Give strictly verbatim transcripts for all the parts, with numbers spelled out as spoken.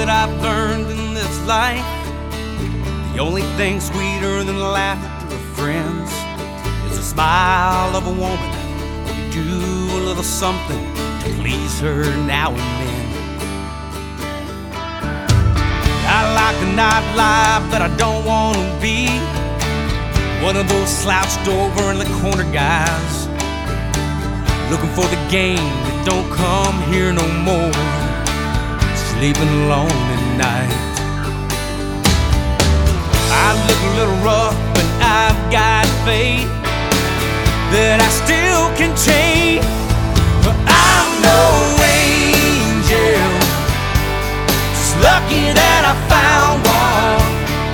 that I've learned in this life, the only thing sweeter than laughter of friends is the smile of a woman. You do a little something to please her now and then. I like a nightlife, but I don't want to be one of those slouched over in the corner guys, looking for the game that don't come here no more, sleeping alone at night. I look a little rough, but I've got faith that I still can change. But I'm no angel, just lucky that I found one.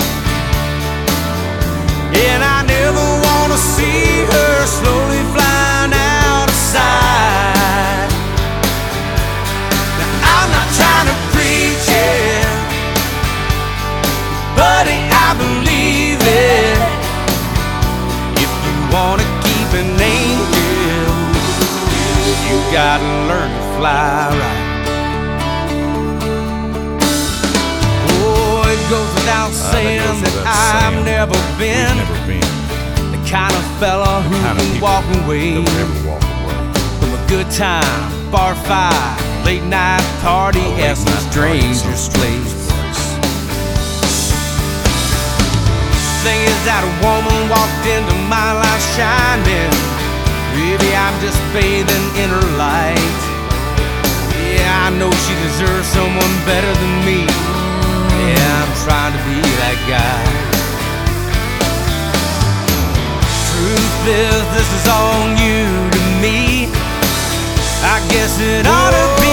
And I never want to see her slowly flying out of sight. Now I'm not trying to preach it, buddy, I believe it. If you want to keep an angel, you gotta learn to fly right. Oh, it goes without saying uh, that, that I've saying never been, never been the kind of fella who kind can of walk away, never walk away from a good time, bar five, late night party at some stranger's place. Thing is that a woman walked into my life shining. Maybe I'm just bathing in her light. Yeah, I know she deserves someone better than me. Yeah, I'm trying to be that guy. Truth is, this is all new to me. I guess it ought to be